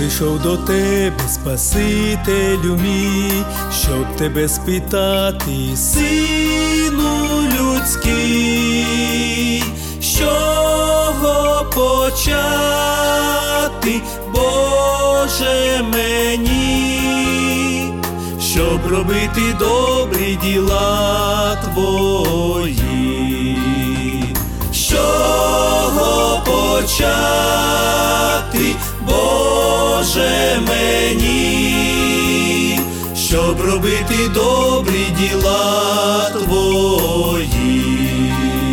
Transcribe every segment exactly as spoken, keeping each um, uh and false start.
прийшов до тебе, Спасителю мій, щоб тебе спитати, сину людський, з чого почати, Боже, мені, щоб робити добрі діла Твої. З чого почати, Боже, мені, щоб робити добрі діла Твої.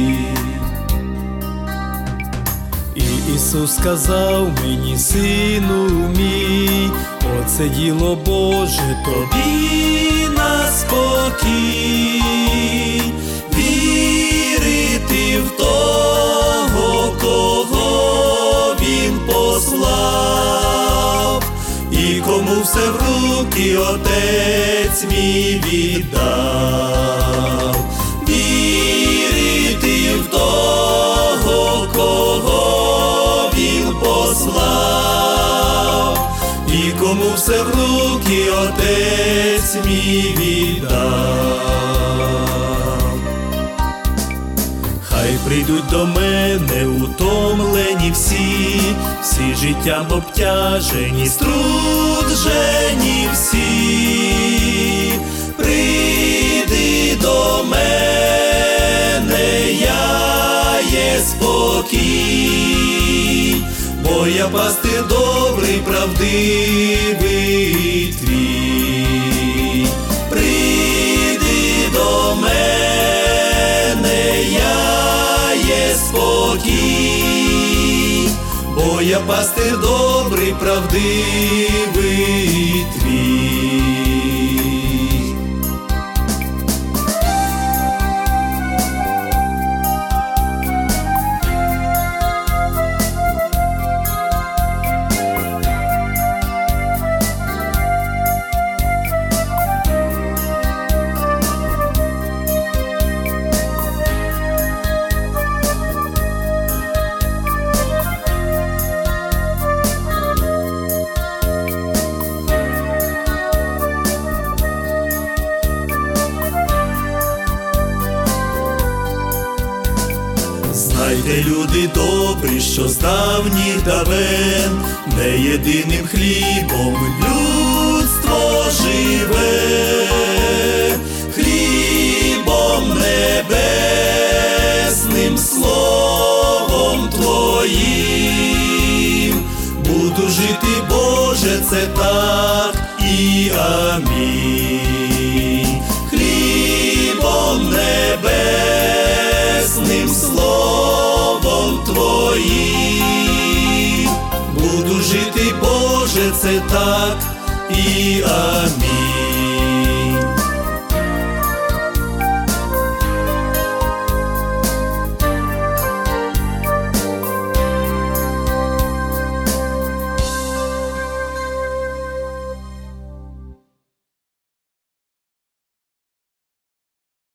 І Ісус сказав мені, сину мій, оце діло Боже тобі на спокій, вірити в того, кого Він послав, і кому все в руки Отець мій віддав. Вірити в того, кого Він послав, і кому все в руки Отець мій віддав. Хай прийдуть до мене утомлені всі, всі життям обтяжені, струджені всі. Прийди до мене, я є спокій, бо я пастир добрий, правдивий твій. Прийди до мене, я є спокій, бо я пастир добрий, правдивий твій. Знайте, люди добрі, що з давніх давен не єдиним хлібом людство живе, хлібом небесним, словом Твоїм. Буду жити, Боже, це так і амінь. Хлібом небесним, словом Твоїм. Буду жити, Боже, це так і амінь.